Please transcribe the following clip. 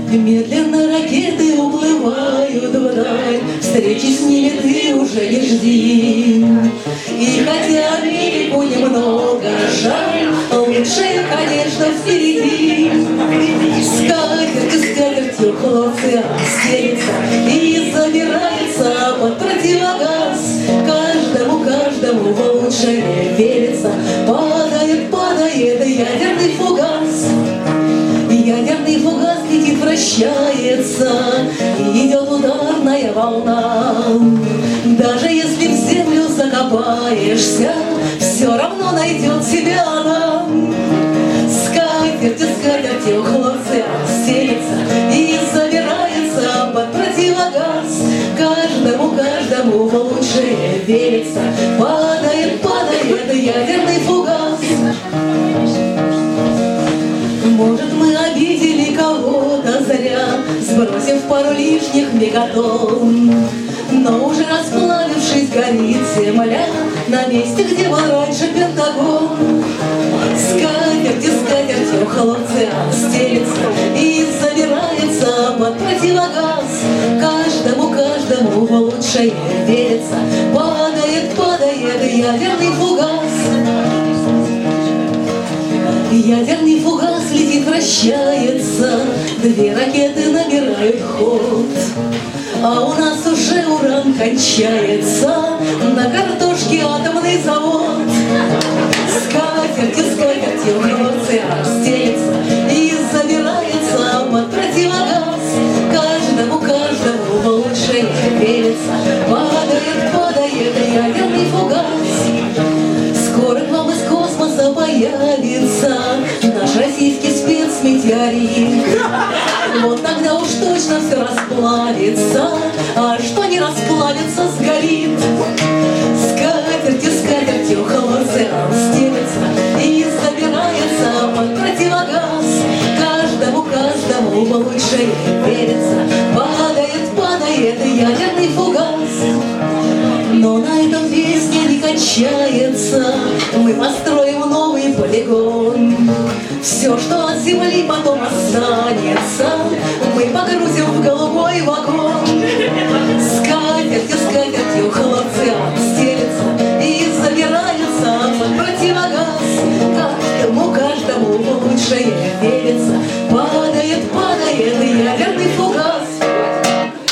Медленно ракеты уплывают вдаль, встречи с ними ты уже не жди. И хотя Америку немного жаль, лучшее, конечно, впереди. Скатертью хлопцы стелится и забирается под противогаз. Каждому в лучшее верится. Падает ядерный фугас. Ядерный фугас летит, вращается, и идет ударная волна. Даже если в землю закопаешься, все равно найдет себя она. Скатертью хлопцы стелится и забирается под противогаз. Каждому в лучшее верится. Падает ядерный фугас. Может, мы обидели кого-то зря, сбросив пару лишних мегатонн. Но уже расплавившись, горит земля на месте, где был раньше Пентагон. Скатертью хлопцы стелится и забирается под противогаз. Каждому в лучшее верится. Падает ядерный фугас. Ядерный фугас летит, вращается, две ракеты набирают ход. А у нас уже уран кончается, на картошке атомный завод. Скатертью хлопцы стелится и забирается под противогаз. Каждому в лучшее верится. Падает ядерный фугас. Скоро к вам из космоса появится наш российский спецметеорит. Вот тогда уж точно все расплавится, а что не расплавится, сгорит. Скатертью хлопцы стелится и забирается под противогаз. Каждому в лучшее верится. Падает ядерный фугас. Но на этом песня не кончается. Мы построим новый полигон. Все, что от земли потом останется, мы погрузим в голубой вагон. Скатертью хлопцы стелится и забирается под противогаз. Каждому в лучшее верится. Падает ядерный